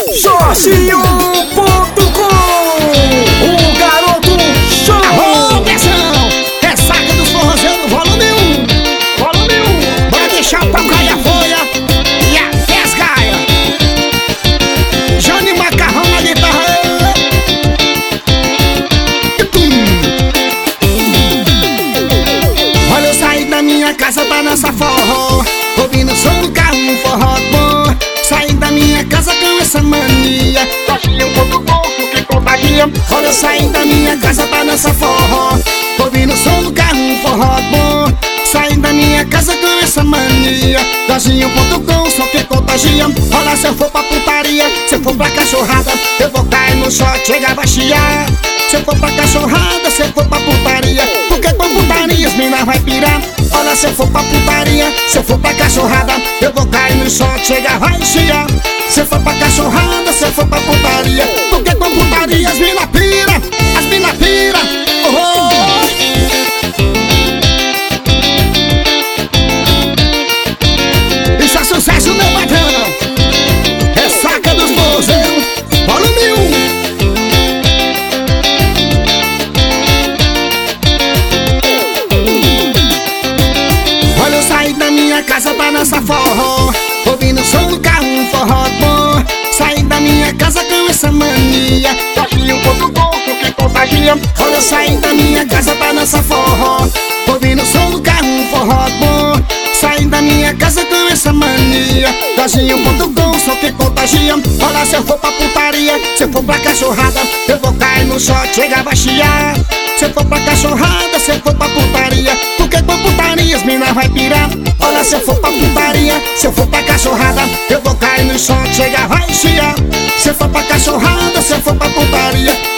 Sozinho.com, o garoto show. Alô, pressão, ressaca dos forrozeiros, volume 1, volume 1. Bora deixar o pau cair a folha e até as gaias. Johnny Macarrão na guitarra. Olha, eu saí da minha casa pra dançar forró, ouvindo o som do carro, um forró bom. Saí da minha casa com essa mania, Sozinho.com, que contagia. Olha, eu saí da minha casa pra dançar forró, ouvindo o som do carro, um forró bom. Saí da minha casa com essa mania, Sozinho.com, só que contagia. Olha, se eu for pra putaria, se eu for pra cachorrada, eu vou cair no shot, chegar a chiar. Se eu for pra cachorrada, se eu for pra putaria, porque com putaria as mina vai pirar. Olha, se eu for pra putaria, se eu for pra cachorrada, eu vou cair no shot, chegar vai chiar. Se eu for pra cachorrada, se eu for pra putaria, porque com putaria as mina pira, as mina pira. Oh, isso é sucesso, meu patrão. Ressaca dos forrozeiros, volume 1. Olha, eu saí da minha casa pra dançar forró, ouvindo o som do carro, um forró bom. Saí da minha casa com essa mania, Sozinho.com, que contagia. Olha, eu saí da minha casa pra dançar forró, ouvindo o som do carro, um forró bom. Saí da minha casa com essa mania, Sozinho.com, só que contagia. Olha, se eu for pra putaria, se eu for pra cachorrada, eu vou cair no shot, chegar a chiar. Se eu for pra cachorrada, se eu for pra putaria, porque com putaria as mina vai pirar. Olha, se eu for pra putaria, se eu for pra cachorrada, eu vou cair no shot, chegar vai chiar. Se eu for pra cachorrada, se eu for pra putaria,